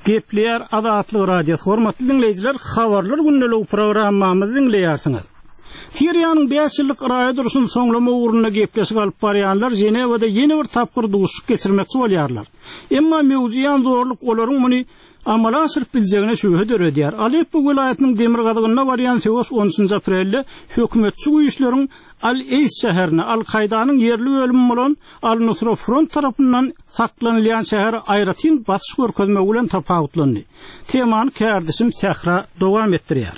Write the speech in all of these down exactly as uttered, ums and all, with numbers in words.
Gepler Adatlı Radio hormatly dinleyijiler, habarlar günnelik programmamyzy dinleýärsiňiz. Siriýanyň beş ýyllyk ýaý duruşyny soňlama uğruna gepleşip alyp barýanlar Jenewada ýeni bir tapgyr duşuk geçirmekçi bolýarlar. Emma mewzuýan zorluk olaryň muny amala aşyryp biljegine şübhe döredýär. Aleppo welaýatynyň Demirgazygyna barýan söwüş on üçünji aprelde hökümetçi güýçleriň Al-Eys şäherine Al-Kaidanyň yerli bölümi bolan Al-Nusra Front tarapyndan saklanýan şäher Ayratin batyş görkezmegi bilen tapawutlandy. Temany kärdisim Sahra dowam etdirýär.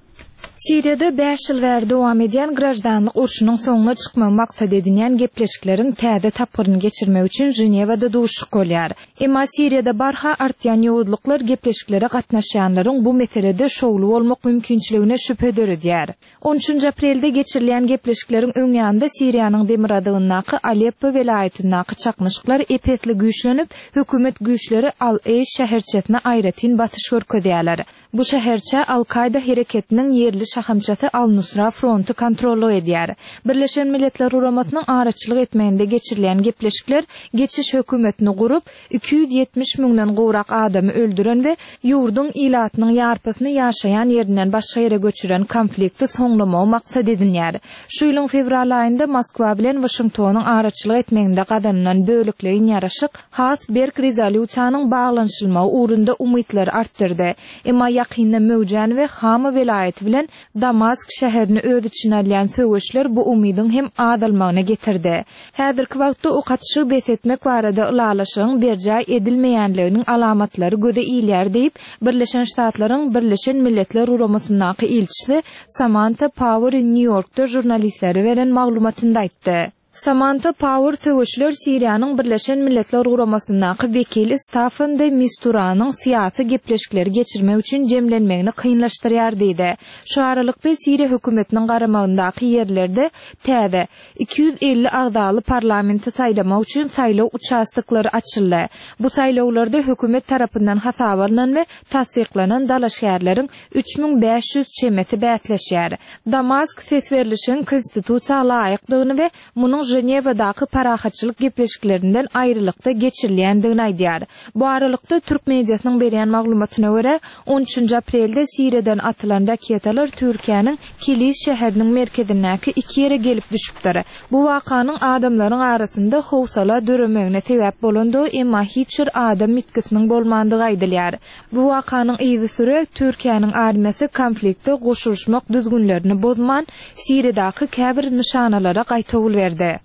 Siriýada beş ýyl bäri dowam edýän grajdanlyk urşunyň soňuna çykmagy maksat edilýän gepleşikleriň täze tapgyryny geçirmek üçin Jenewada duşuk bolýar. Emma Siriýada barha artýan ýowuzluklar gepleşiklere gatnaşýanlaryň bu meselede şowly bolmak mümkinçiligine şüphe döredýär. on üçünji aprelde geçirilýän gepleşikleriň öňýände Siriýanyň demir adygynaky Aleppo welaýatynaky çaknyşyklar epetli güýçlenip, hökümet güýçleri Al-Eys şäherçesine Ayratin batyş görkezýärler. Bu şäherçe Al-Kaida hereketiniň yerli şahamçasy Al-Nusra Frontu kontrolü edýär. Birleşen Milletler Uramatynyň araçylyk etmeginde geçirilýän gepleşikler geçiş hökümetini gurup iki yüz ýetmiş müňden gowrak adamy öldüren we ýurduň ilatynyň ýarpysyny ýaşaýan ýerinden başga ýere göçüren konflikti soňlamagy maksat edilýär. Şu ýylyň fevral aýynda Moskwa bilen Washingtonyň araçylyk etmeginde gadanylan bölükleýin ýaraşyk has Berg rezolýusiýanyň baglanşylmagy uğrunda umytlar artdyrdy. Emma ýakynda Möwjen we Hama welaýaty bilen Damask şäherini öz içine alýan söwüşler bu umydyň hem adalmagyna getirdi. Häzirki wagtda o kaçyşy besetmek barada ulalaşygyň berjä edilmeýänliginiň alamatlary göze ilýär diýip Birleşen Ştatlaryň Birleşen Milletler Uramasynyň ilçisi Samantha Power New York'da jurnalistlere beren maglumatynda aýtdy. Samantha Power söwüşler Siriýanyň Birleşen Milletler Uramasynyň wekili Staffan de Misturanyň syýasy gepleşikleri geçirmek üçin jemlenmegini kynlaşdyrýar diýdi. Şu aralykda Siriýa hökümetiniň garamagyndaky ýerlerde täze iki yüz elli agdaly parlamenti saýlamak üçin saýlaw uçastyklary açyldy. Bu saýlawlarda hökümet tarapyndan hasap alynan we tasdiklanan dala şäherleriň üç bin beş yüz çemeti bätleşýär. Damask ses berilişiniň konstitusiýa laýyklygyny we munyň Jenewadaky parahatçylyk gepleşiklerinden aýrylykda geçirilýändigini aýdýar. Bu aralykda Türk mediasynyň berýän maglumatyna görä on üçünji aprelde Siriýadan atylan raketalar Türkiýanyň Kilis şäheriniň merkezindäki iki ýere gelip düşüpdir. Bu wakanyň adamlaryň arasynda howsala döremegine sebäp bolandy, emma hiç bir adam mitkisiniň bolmandygy aýdylýar. Bu wakanyň izi sürä Türkiýanyň armiýasy konfliktde goşulmak düzgünlerini bozman Siriýadaky käbir nişanalara gaýtawul berdi.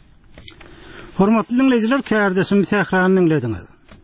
Hormatly dinleyijiler, kärdesim Sahrany dinlediňiz.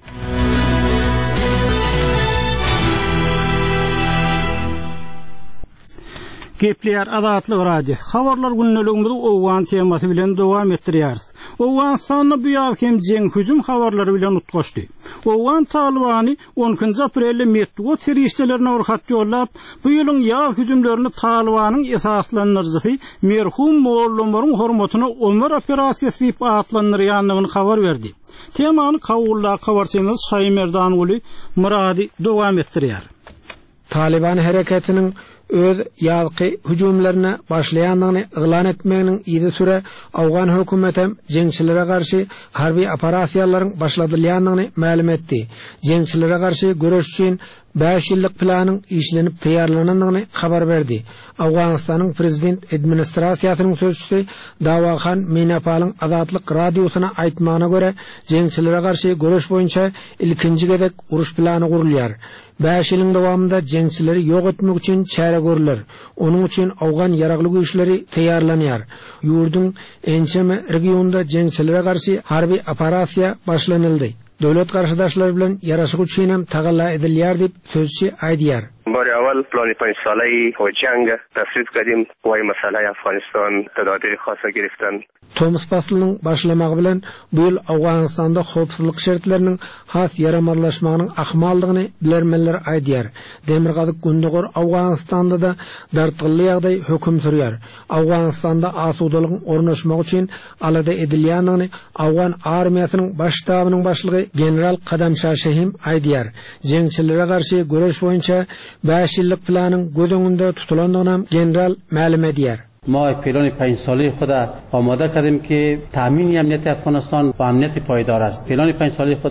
Gepler Adatly Radio. Habarlar günneligimizi owan temasy bilen dowam etdirýäris. Owan sany bu ýaly hem jeň hüjüm habarlary bilen utgaşdy. Owan Talibany on üçünji aprelde Medwed serişdelerine urhat ýollap, bu ýylyň ýaly hüjümlerini Talibanyň esaslandyryjy merhum mollaryň hormatyna Ömer operasiýasy diýip atlandyrýanlygyny habar berdi. Temany kawulla habarçynyz Saýmerdan uly Murady dowam etdirýär. Taliban hereketiniň öz ýalky hüjümlerini başlaýanlygyny ýylan etmeginiň ýyly süre Awgan hökümetem jeňçilere garşy harby operasiýalaryň başladylýanlygyny ma'lum etdi. Jeňçilere garşy göreş üçin beş ýyllyk planyň işlenip taýýarlananlygyny habar berdi. Awganistanyň prezident administrasiýasynyň sözçüsü Dawahan Minapalyň Azatlyk radiosyna aýtmagyna görä, jeňçilere garşy göreş boýunça ilkinji gedek uruş plany gurulýar. beş ýylyň dowamında jeňçileri ýok etmek üçin çäre görüler. Onuň üçin Awgan ýaragly güýçleri taýýarlanýar. Ýurduň ençeme regionda jeňçilere garşy harby operasiýa başlanyldy. Döwlet garşydaşlary bilen ýaraşyk üçin hem tagalla edilýär diýip sözçi aýdýar. بار اول پلان پنج ساله‌ای و جنگ تصویب کردیم و این مسئله افغانستان تدابیر خاصه گرفتن. Thomas Paslyň başlamagy bilen bu ýyl Awganistanda howpsuzlyk şertleriniň has yaramazlaşmagynyň ahmaldygyny bilermenler aýdýar. Demirgazyk gündegor Awganistanda da dartgylly ýagdaý höküm sürýär. Awganistanda asudalygyň ornaşmagy üçin alada edilýändigini Awgan armiýasynyň baş ştabynyň başlygy general Qadamşah Şehim aýdýar. Jeňçilere garşy göreş boýunça beş ýyllyk planyň gödüňünde tutulandygyny general ma'lum edýär. ما پیلان پنج ساله خود آماده کردیم که تامین امنیت افغانستان و امنیت پایدار است. پیلان پنج ساله خود امنیت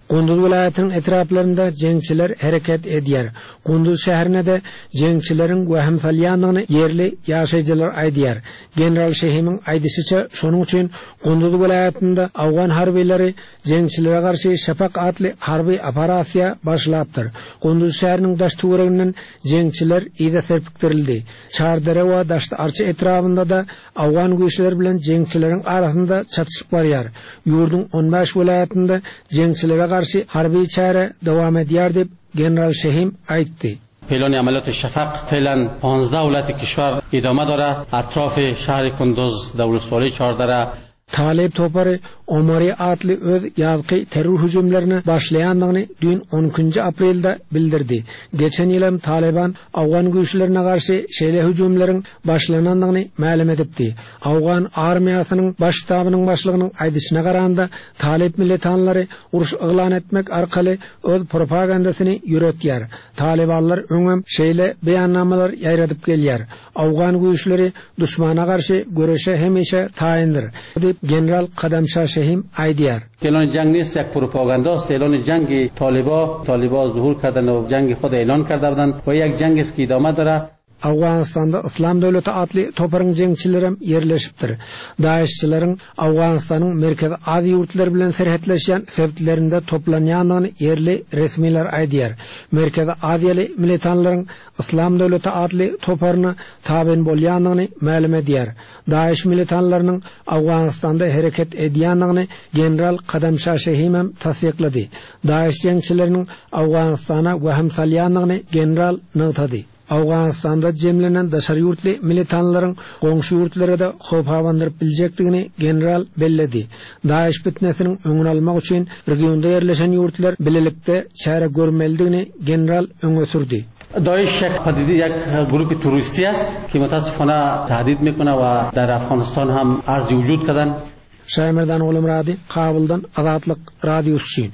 Gunduz vilayetinin etraflarında jengçiler hareket edýär. Gunduz şäherine de jengçilerin wahim salýanlygyny yerli ýaşaýjylar aýdýar. General Şehim'in aýdyşyça şonuň üçin Gunduz vilayetinde Awgan harbiýleri jengçilere garşy Şafak adly harby operasiýa başlapdyr. Gunduz şäheriniň daş töwereginden jengçiler ýa-da serpikdirildi. Çardere we daşty arçy etrafynda da Awgan güýçleri bilen jengçilerin arasynda çatışyk barýar. Ýurdun on beş vilayetinde jengçilere karşı harbi çare devam edýär dep General Şehim aýtdy. پیلان عملیات شفق فعلا پانزده ولایت کشور ادامه داره. اطراف شهر کندوز دولتسوالی چهارده Talep Topary Omari adly öz ýazgy terror hüjümlerini başlaýandygyny dün on ikinji aprelde bildirdi. Geçen ýylym Taliban Awgan güýçlerine garşy şeýle hüjümleriň başlanandygyny ma'lum edipdi. Awgan armiýasynyň baş ştabynyň başlygynyň aýdyşyna garanda Talep militanlary uruş eglan etmek arkaly öz propagandasyny ýüretýär. Talibanlar öňem şeýle beýannamalar ýaýradyp gelýär. Awgan güýçleri düşmana garşy göreşe hemişe taýindir. General Qadamşah Şehim aýdýar. اعلان جنگ نیست، یک پروپاگاندا است. اعلان جنگ طالبا طالبا ظهور کردن و جنگ خود اعلان کرده بودند و یک جنگ است که ادامه داره. Awganistanda İslam Döwleti adly toparyň jengçileri ýerleşipdir. Daişçilerin Awganistanyň merkez Aziýa ýurtlary bilen serhetleşýän sebitlerinde toplanýandygyny yerli resmiler aýdýar. Merkez Aziýaly militanlaryň İslam Döwleti adly toparyny taben bolýandygyny ma'lum edýär. Daeş militanlarynyň Awganistanda hareket edýändigini General Qadamşah Şehim hem tasdiqlady. Daeş jengçileriniň Awganistana wahim salýandygyny general notady. Awganistanda jemlenen daşary ýurtly militanlaryň goňşy ýurtlara da howp hawandyryp biljekdigini general belledi. Daeş bitnesiniň öňüni almak üçin regionda ýerleşen ýurtlar bilelikde çare görmelidigini general öňe sürdi. داعش یک پدیده یک گروه تروریستی است که متاسفانه تهدید میکنه و در افغانستان هم عرض وجود کردن. Şämerdan oğlum Radi, Kabuldan Azatlyk Radiosu için.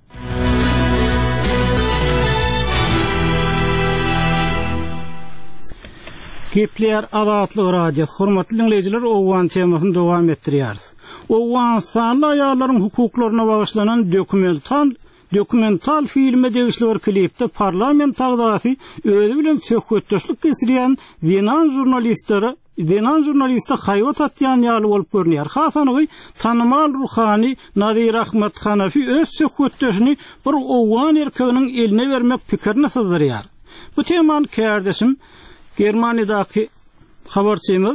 Gepler Azatlyk Radiosu hormatly dinleyijiler, Awgan temasyny dowam etdirýäris. Awgan sanly aýallaryň hukuklaryna bagyşlanan dokumental Dokumental filme degişler klipde parlament agzasy özü bilen söhbetdeşlik geçirýän Zenan jurnalistlere Zenan jurnaliste haýat atýan ýaly bolup görnýär. Hasanygy tanymal ruhany Nadir Ahmet Hanafi öz söhbetdeşini bir Awgan erkeginiň eline bermek pikirini syzdyrýar. Bu temany kärdeşim Germaniýadaky habarçymyz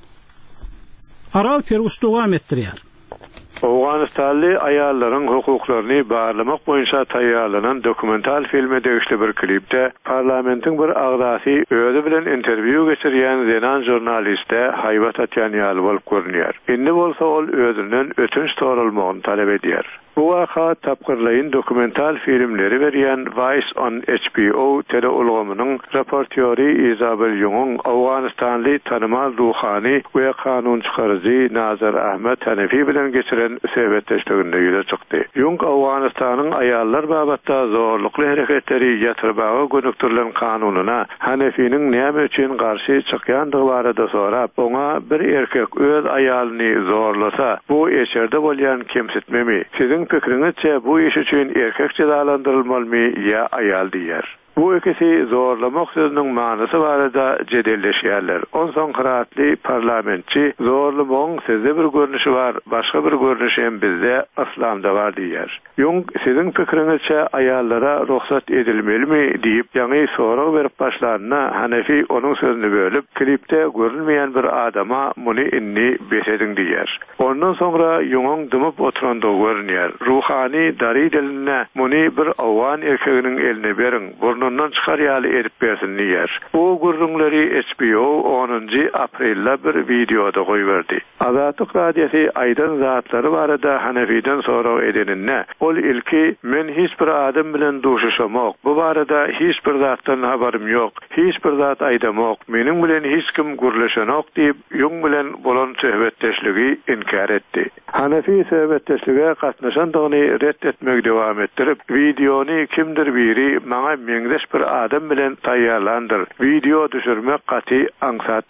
Aral Perus dowam etdirýär. Awganistanly aýallaryň hukuklaryny barlamak boýunça taýýarlanan dokumental filme degişli bir klipde parlamentiň bir agzasy özü bilen interwiu geçirýän Zenan jurnaliste haýbat atýan ýaly bolup görünýär. Indi bolsa ol özünden ötünç sorulmagyny talep edýär. Bu waka tapkyrlaýyn dokumental filmleri berýän Vice on H B O teleulgamynyň raportýory Isabel Young Awganistanly tanymal ruhany we kanun çykarjy Nazar Ahmet Hanafi bilen geçiren sebetdeşliginde ýüze çykdy. Young Awganistanyň aýallar babatda zorlukly hereketleri ýatyrbaga gönükdirilen kanunyna Hanafi'niň näme üçin garşy çykýandygy barada sorap, oňa bir erkek öz aýalyny zorlasa, bu eşerde bolýan kemsitmemi? Sizin pikiriňizçe bu iş üçin erkek cezalandyrylmalymy ýa aýal diýer? Bu ikisi zorlamak sözünün manysy barada jedelleşýärler. Onsoň Kıraatly parlamentçi zorlamagyň sizde bir görnüşi bar, başga bir görnüşi hem bizde İslamda bar diýer. Yoň sizin pikiriňizçe aýallara ruhsat edilmelimi diýip ýa-ni soraw berip başlaryna Hanafi onuň sözüni bölüp klipde görünmeýän bir adama muny inni besediň diýer. Ondan soňra ýoňuň dymyp oturandy görünýär. Ruhani dari diline muny bir Awgan erkeginiň eline beriň. Ondan çıkaryalı erip bersin diýer. Bu gurrunlary H B O onuncu aprelde bir videoda goýberdi. Azatlyk Radiosu aýdan zatlary barada Hanafi'den soraw edenine, ol ilki men hiç bir adam bilen duşuşamak, bu barada hiç bir zatdan habarym ýok, hiç bir zat aýdamak, meniň bilen hiç kim gurlaşanak diýip ýoň bilen bolan söhbetdeşligi inkar etdi. Hanafi söhbetdeşlige gatnaşandygyny reddetmek dowam etdirip, videony kimdir biri maňa meňdeş bir adam bilen taýýarlandyr. Video düşürmek gaty aňsat dedi.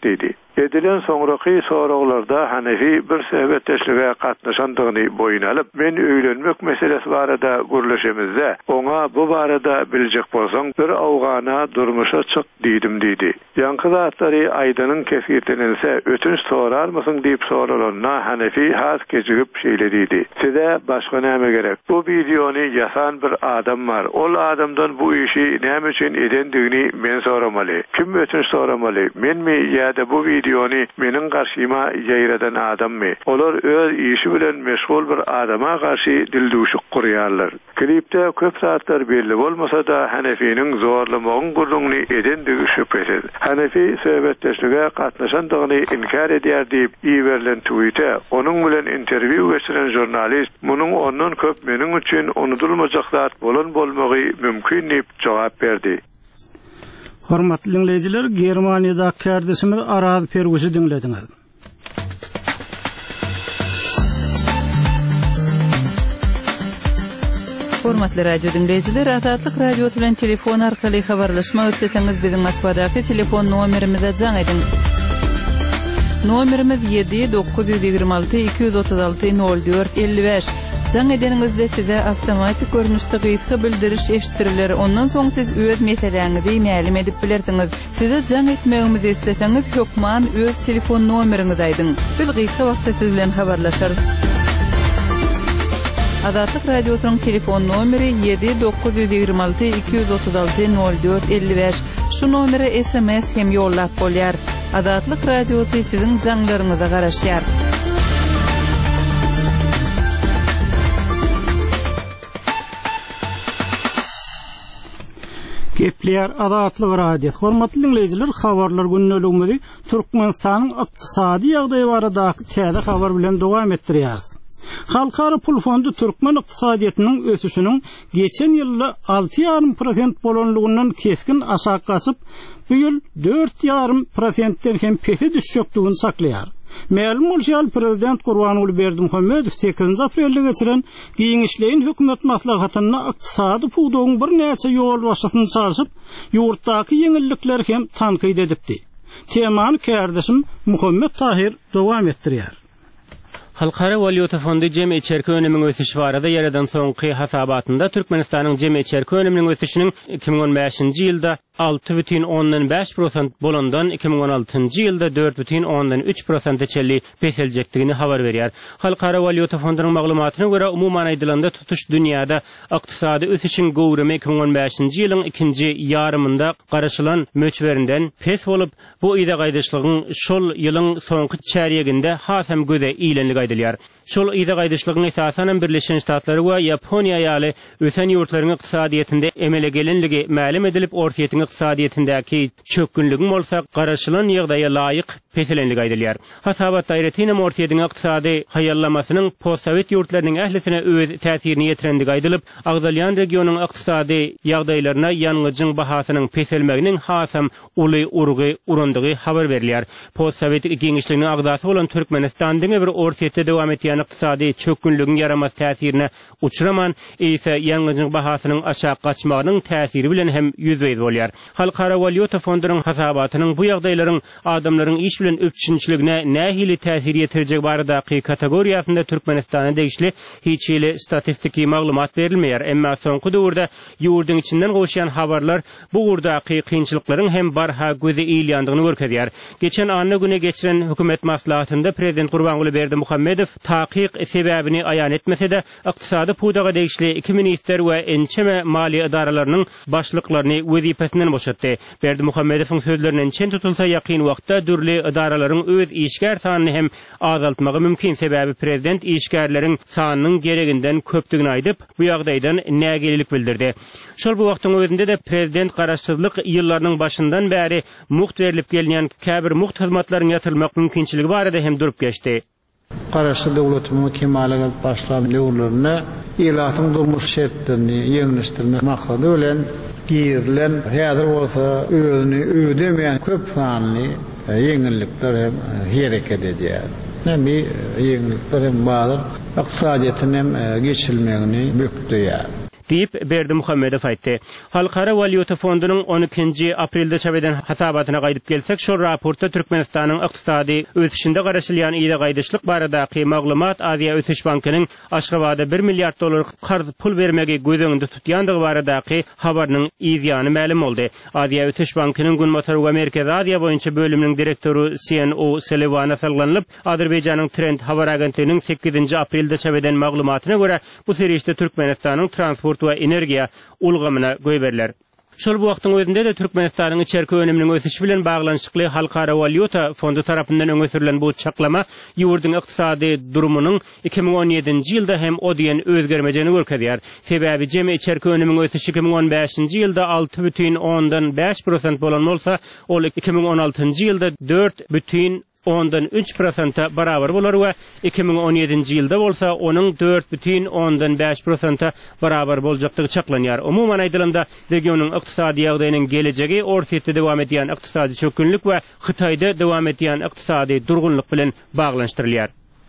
Edilen soňraky soraglarda Hanefi bir söhbetdeşlige gatnaşandygyny boyun alyp, men öýlenmek meselesi barada gürleşemizde, oňa bu barada biljek bolsaň bir awgana durmuşa çyk diýdim diýdi. Ýanky zatlary aýdanyň kesirtenilse ötünç sorarmysyň diýip soralanyna Hanefi has geçigip şeýle diýdi. Size başga näme gerek? Bu videony ýasan bir adam bar. Ol adamdan bu işi näme üçin edendigini men soramaly. Kim ötünç soramaly? Menmi ýa-da bu videony meniň garşyma ýaýradan adammy? Olar öz işi bilen meşgul bir adama garşy dilduşuk gurýarlar. Klipde köp saatlar belli bolmasa da Hanefi'nin zorlamagyň gurlugyny edendigi şüphesiz. Hanefi söhbetdeşlige gatnaşandygyny inkar edýär diýip iýerilen tweete onuň bilen interwiu geçiren jurnalist munyň ondan köp meniň üçin unutulmajak zat bolan bolmagy mümkin diýip jogap berdi. Hormatly dinleyijiler, Germaniýada kärdesimiz Araz Pergusy dinlediňiz. Hormatly radio dinleyijiler, Azatlyk radio bilen telefon arkaly habarlaşmak isteseňiz biziň Moskvadaky telefon nomerimize jaň edin. Nomerimiz yedi dokuz yüz ýigirme alty iki yüz otuz alty nol dört elli beş. Jaň edeningizde size awtomatik görnüşde gysga bildiriş eşitiriler. Ondan soň siz öz meseleňizi mälim edip bilersiňiz. Size jaň etmegimizi isteseňiz hökman öz telefon nomeriňizi aýdyň. Biz gysga wagtda siz bilen habarlaşarys. Azatlyk radiosynyň telefon nomeri yedi dokuz yüz ýigirme alty iki yüz otuz alty nol dört elli beş. Şu nomere S M S hem ýollap bolýar. Azatlyk radiosy siziň jaňlaryňyza garaşýar. Gepler Azatlyk radio. Hormatly dinleyijiler, habarlar günneligimizi Türkmenistanyň ykdysady ýagdaýy baradaky täze habar bilen dowam etdirýäris. Halkara Pul Fondu Türkmen ykdysadyýatynyň ösüşiniň geçen ýyly alty ýarym prosent bolanlygyndan keskin aşağı gaçyp, bu ýyl dört ýarym prosentden hem pesi düşjekdigini saklaýar. Ma'lum bolýar, Prezident Gurbanuly Berdimuhammedow sekizinji aprelde geçiren giňişleýin hökümet maslahatyna ykdysady puwdagyň bir näçe ýol başlasyny çalyşyp, ýurtdaky ýeňillikler hem tanqid edipdi. Temany kärdeşim Muhammed Tahir dowam etdirýär. Halkara Valyuta Fondu jemgy içerki önemiň ösüşi barada ýaradan soňky hasabatynda Türkmenistanyň jemgy içerki öneminiň ösüşiniň iki bin on beşinji ýylda altı бүтін ondan beş prosent bolandan iki bin on altıncı ýylda dört бүтін ondan üç prosent çelli peseljekdigini habar berýär. Halkara Valyuta Fondunyň maglumatyna görä umuman aýdylanda tutuş dünýäde ykdysady ösüşiň gowrumy iki bin on beşinji ýylyň ikinji ýarymynda garaşylan möçberinden pes bolup, bu ýyda gaýdyşlygyň şol ýylyň soňky çäreginde hasam göze iýlenlik aýdylýar. Şol ýyda gaýdyşlygyň esasanen Birleşen Ştatlary we Ýaponiýa ýaly ösen ýurtlaryň ykdysadyýetinde emele gelenligi ma'lum edilip, ortaýetiň ykdysadyýetindäki çökünlügiň bolsa garaşylan ýagdaýa laýyk peselenlik aýdylýar. Hasabat daýretine ortaýetiň ykdysady haýallamasynyň post-sowet ýurtlarynyň ählisine öz täsirini ýetirendik aýdylyp, Agdalýan regionynyň ykdysady ýagdaýlaryna ýanygyň bahasynyň peselmeginiň hasam uly urgy urandygy habar berilýär. Post-sowet giňişliginiň agdasy bolan Türkmenistan diňe bir ortaýetde dowam etýän ykdysady çökünlügiň yaramas täsirine uçraman ise ýanygyň bahasynyň aşağı gaçmagynyň täsiri bilen hem ýüzbeýiz bolýar. Halkara Valyuta Fondunyň hasabatynyň bu ýagdaýlaryň adamlaryň iş bilen öpçünçiligine nähili täsir ýetirjek baradaky kategoriýasynda Türkmenistana degişli hiç ýyly statistiki maglumat berilmeýär. Emma soňky döwürde ýurduň içinden goşýan habarlar bu gurdaky kynçylyklaryň hem barha göze iýilýändigini görkezýär. Geçen anna güne geçiren hökümet maslahatynda Prezident Gurbanuly Berdimuhammedow takyk sebäbini aýan etmese-de, ykdysady puwdaga degişli iki minister we ençeme mali idaralarynyň başlyklaryny wezipesinden boşatdy. Berdimuhammedowyň sözlerinden çen tutulsa ýakyn wagtda dürli idaralaryň öz işgär sanyny hem azaltmagy mümkin. Sebäbi prezident işgärleriň sanynyň gereginden köpdigini aýdyp, bu ýagdaýdan nägelilik bildirdi. Şol bu wagtyň özünde de prezident garaşsyzlyk ýyllarynyň başyndan bäri muht berilip gelýän käbir muht hyzmatlaryň ýatyrylmak mümkinçiligi barada hem durup geçdi. Garaşsyz dowlatyň kemalaga başlan ýollaryna ýylatyň durmuş şertlerini ýeňleşdirmek maksady bilen girilen häzir bolsa özüni ödemeýän köp sanly ýeňillikler hem hereket edýär. Näme ýeňillikler hem bazı ykdysadyýetyň hem geçilmegini bükdüýär. deyip Berdi Muhammedow aýtdy. Halkara Valyuta Fondunyň on ikinji aprelde çabeden hasabatyna gaýdyp gelsek, şol raportda Türkmenistanyň ykdysady ösüşinde garaşylýan ýa-da gaýdyşlyk baradaky maglumat Aziýa Ösüş Bankynyň Aşgabatda bir milliard dolar qarz pul bermegi gözüňde tutýandygy baradaky habarynyň ýygyany ma'lum boldy. Aziýa Ösüş Bankynyň Günmotoruga Merkez Aziýa boýunça bölüminiň direktoru C N O Selewana salganylyp, Azerbaýjanyň Trend habar agentliginiň sekizinji aprelde çabeden maglumatyna görä bu serişde Türkmenistanyň transport we energiýa ulgamyna göýberler. Şol bu wagtyň özünde de Türkmenistanyň içerki önüminiň ösüşi bilen baglanşykly Halkara Valyuta Fondu tarapyndan öňe sürülen bu çaklama ýurdun ykdysady durumynyň iki ming on ýedinji ýylda hem o diýen özgermejeni görkezýär. Sebäbi jemi içerki önüminiň ösüşi iki ming on beşinji ýylda alty бүтүn ondan beş prosent bolan bolsa, ol iki ming on altynji ýylda dört бүтүn ondan üç prosenta barabar bolar we iki ming on ýedinji ýylda bolsa onuň dört бүтүn ondan beş prosenta barabar boljakdygy çaklanýar. Umuman aýdylanda regionyň ykdysady ýagdaýynyň gelejegi ortaýetde dowam edýän ykdysady çökünlük we Hytaýda dowam edýän ykdysady durgunlyk bilen baglanşdyrylýar.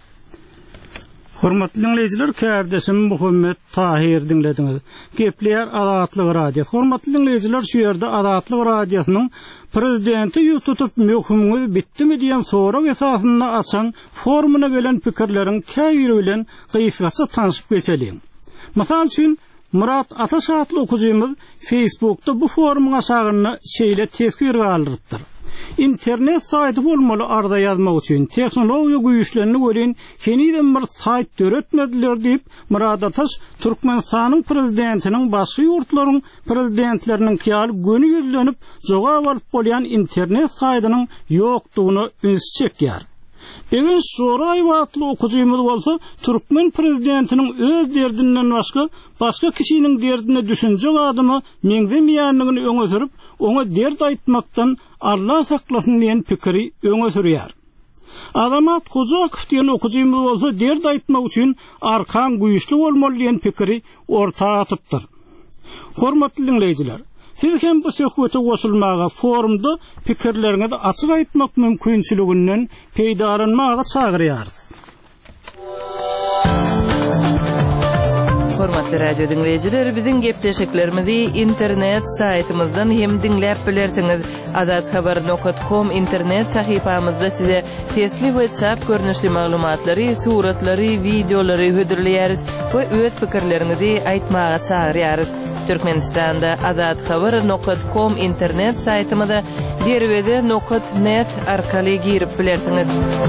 Hormatly dinleyijiler, kärdeşim Muhammed Tahir dinlediňiz. Gepler Azatlyk Radio. Hormatly dinleyijiler, şu ýerde Azatlyk Radiosynyň prezidenti ýutup möhümüňiz bitdimi diýen sorak esasynda açan forumuna gelen pikirleriň käýri bilen gyýsaça tanyşyp geçelim. Mysal üçin Murat Ataşatly okujymyz Facebookda bu forumuň aşagyny şeýle teskir galdyrypdyr. İnternet saýty bolmaly arda ýazmak üçin teknologiýa güýçlerini gören keniden bir saýt döretmediler diýip Murat Ataş Türkmenistanyň prezidentiniň başga ýurtlaryň prezidentleriniň kiýal göni ýüzlenip jogap alyp bolýan internet saýtynyň ýokdugyny üns çekýär. Eger soray wagtly okujymyz bolsa, Türkmen prezidentiniň öz derdinden başga başga kişiniň derdine düşünjek adymy meňzemeýänligini öňe sürüp, oňa derd aýtmakdan Allah saklasın diýen pikiri öňe sürýär. Adamat Kozakow diýen okujymyz bolsa, derd aýtmak üçin arkan güýçli bolmaly diýen pikiri ortaga atypdyr. Hormatly dinleyijiler, siz hem bu söhbete goşulmaga, forumda pikirleriňizi açyk aýtmak mümkinçiliginden peýdalanmaga çagyrýarys. Hormatly radio dinleyijiler, biziň gepleşiklerimizi internet saýtymyzdan hem dinläp bilersiňiz. azat habar nokta com internet sahypamyzda size sesli we çap görnüşli maglumatlary, suratlary, videolary hödürleýäris we öz pikirleriňizi aýtmaga çagyrýarys. Türkmenistanda azat habar nokta com internet saýtymyza derwede nokta net arkaly girip bilersiňiz.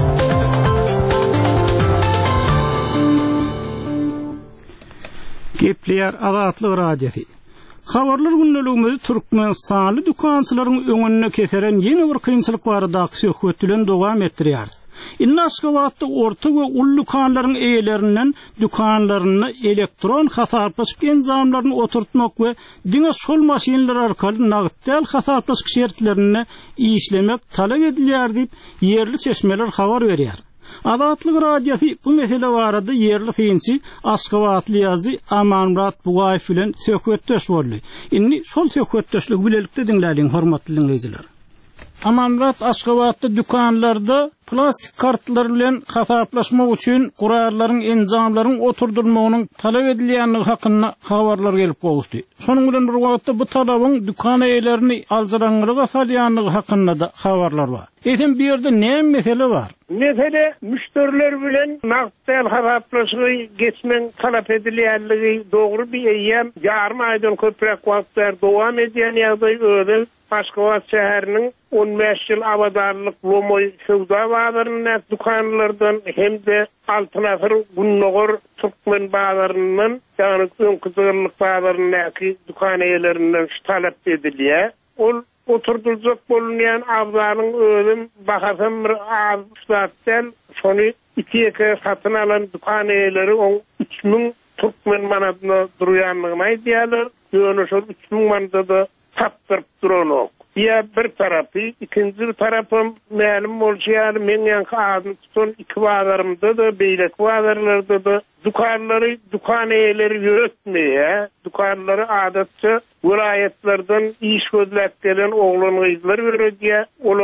Gepler Azatlyk Radiosu. Habarlar günneligimizi Türkmenistanyň dukançylaryň öňüne keseren ýene bir kynçylyk baradaky söhbet bilen dowam etdirýär. Inna Aşgabatda orta we ul dukanlaryň eýelerinden dukanlaryny elektron hasaplaşyk enzamlaryny oturtmak we diňe şol maşinler arkaly nagtdal hasaplaşyk şertlerini işlemek talap edilýär diýip ýerli çeşmeler habar berýär. Azatlyk Radiosu bu mesele barada yerli fiňçi Aşgabatly ýazy Amanmurat Bugaýew bilen söhbetdeş boldy. Inni şol söhbetdeşlik bilelikde dinlädiň hormatly dinleyijiler. Amanmurat Aşgabatda dukanlarda plastik kartlar bilen hasaplaşmak üçin gurarlaryň enzamlaryň oturdurmagynyň talap edilýänligi hakynda habarlar gelip boldy. Şonuň bilen bir wagtda bu talabyň dukan eýelerini alzyranlyga salýanlygy hakynda da habarlar bar. Etem bir ýerde näme mesele bar? Mesele müşteriler bilen nagtdal hasaplaşygy geçmeň talap edilýänligi dogry bir eýem. Ýarym aýdan köprek wagtlar dowam edýän ýagdaý öňe Aşgabat şäheriniň on beş ýyl abadarlyk Lomoy sowda bazarynyň dukanlardan hemde altı nafar Gunnogor Türkmen bazarynyň ýani öňküzgünlik bazarynyň dukan eýelerinden talap edilýär. Ol oturdurjak bolunýan abzanyň özüm bahasam bir azatdan şonu iki eke satyn alan dukan eýeleri on üç ming Türkmen manatyna durýanlygyny aýdýarlar. Ýöne şol üç ming manada da tapdyryp duranok. Ya bir tarafı, ikinci bir tarafım ma'lum bolýar, men ýa-ni adım tutan iki bazarymda da, beýlek bazarlarda da dukanlary, dukan eýeleri ýöretmeýär. Dukanlary adatça vilayetlerden iş gözläp gelen oglan gyzlar berýär. Olaryň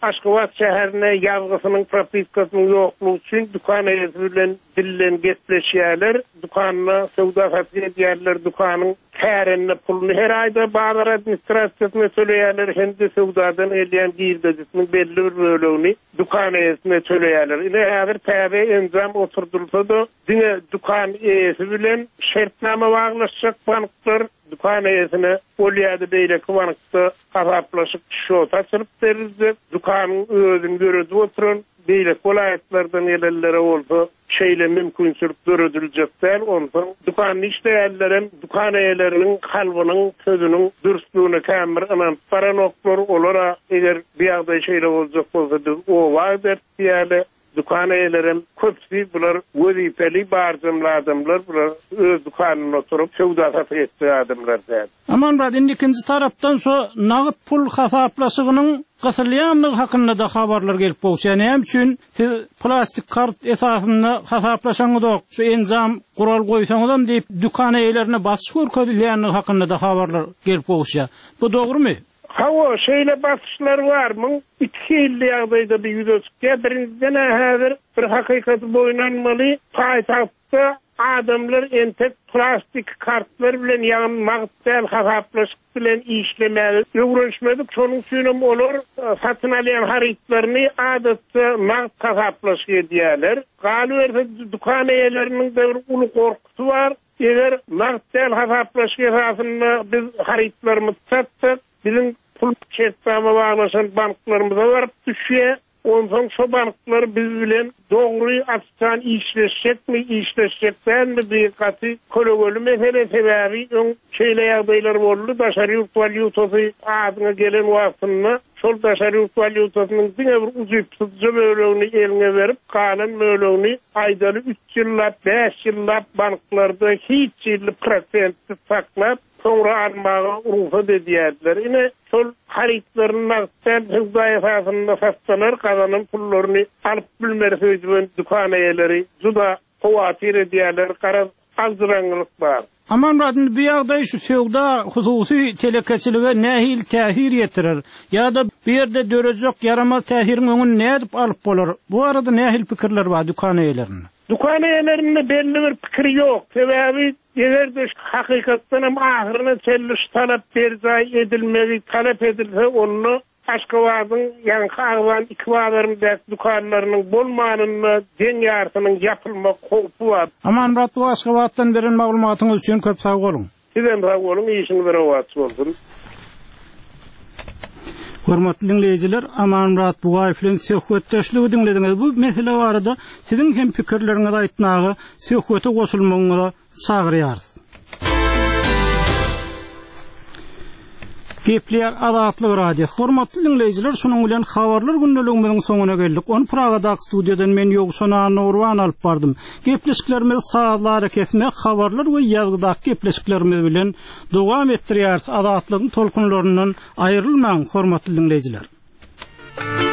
Aşgabat şäherine ýazgysynyň propiskasynyň ýoklugy üçin dukan eýesi bilen dillen gepleşýärler. Dukanyna sowda satdy edýärler, dukanyň tärenine pulny her aýda bazar administrasiýasyna töleýärler, hem-de sowdadan elýän girdisiniň belli bir bölegini dukan eýesine töleýärler. Ine häzir täze enzam oturdulsa-da, diňe dukan eýesi bilen şertnama baglaşjak banklar dukan eýesine bolýady beýleki bankda hasaplaşyp şota çyryp berildi. Dukanyň özüni görüp oturan beýlek welaýatlardan elellere bolsa şeýle mümkinçilik görüldüljekler. Ondan dukan işleýärler dukan eýeleriniň kalbynyň, sözüniň dürüstlüğüne kämir anan paranoklar olara eger bir ýagdaý şeýle boljak bolsa o wagtda diýäle dukan eýelerim köpsi bular wezifeli barjymly adamlar, bular öz dukanyna oturup sowda satdy etýän adamlar däl. Aman radin ikinji tarapdan şo nagyt pul hasaplaşygynyň gysylýanlygy hakynda da habarlar gelip bolsa, näme üçin siz plastik kart esasynda hasaplaşaňyz şu enzam kural goýsaňyzam diýip dukan eýelerine basyş görkezilýänligi hakynda da habarlar gelip bolsa. Bu dogrymy? Hawa şeýle basışlar barmy? İki ýylly ýagdaýda bir ýüzüçke birinciden häzir bir hakykaty boýnanmaly paýtagtda adamlar entek plastik kartlar bilen ýan magtsyl hasaplaşyk bilen işlemäli. Ýöwreşmedik şonuň üçin olar satyn alýan haritlaryny adatda magt hasaplaşyk edýärler. Galy dukan eýeleriniň de bir uly korkusy bar. Eger magtsyl hasaplaşyk esasynda biz haritlarymyzy satsak, bizim pul çetmeme bağlaşan banklarımıza varıp düşüyor. Ondan şu banklar biz bilen doğru açsan işleşecek mi, işleşecekten mi bir katı kologolu mesele sebebi ön şeyle yağdaylar oldu. Daşarı yurt valyutası adına gelen vaktinde şol daşarı yurt valyutasının dine bir uzipsızca möleğini eline verip kalan möleğini aydalı üç yıllap, beş yıllap banklarda hiç yıllı prosenti saklap sonra almağa urfa dediyediler. Yine şol haritlerin maqsad hızda esasında satsalar kazanın pullarını alıp bilmeri sözüven dukan eýeleri juda kowatir edýärler, karaz azdıranlyk bar. Aman radin bir ýagdaý şu sowda hususy telekeçilige nähil täsir ýetirer? Ýa-da bir ýerde dörejek yaramaz täsirin öňüni nädip alyp bolar? Bu arada nähil pikirler bar dukan eýelerinde? Dukan eýelerinde belli bir pikir ýok. Sebebi eger hakykatdan hem ahyryna çelliş talap berjay edilmeli, talap edilse onu Aşgabatyň ýani Agwan ikwalarynda dukanlarynyň bolmanyny deň ýartynyň ýapylmak howpy bar. Aman rat bu Aşgabatdan beren maglumatyňyz üçin köp sag bolun. Sizem sag bolun, işiniz berawat bolsun. Hormatly dinleyijiler, Aman rat bu gaýflen söhbetdeşligi dinlediňiz. Bu mesele barada siziň hem pikirleriňizi aýtmagy, söhbete goşulmagyňyza çagyrýarys. Gepler Azatlyk radio. Hormatly dinleyijiler, şonuň bilen habarlar gündeligimiziň soňuna geldik. Onu Pragadak studiýadan men Ýogşana Nurwan alyp bardym. Gepleşiklerimiz saatlara kesmek, habarlar we ýazgydaky gepleşiklerimiz bilen dowam etdirýäris. Azatlygyň tolkunlaryndan aýrylmaň hormatly dinleyijiler.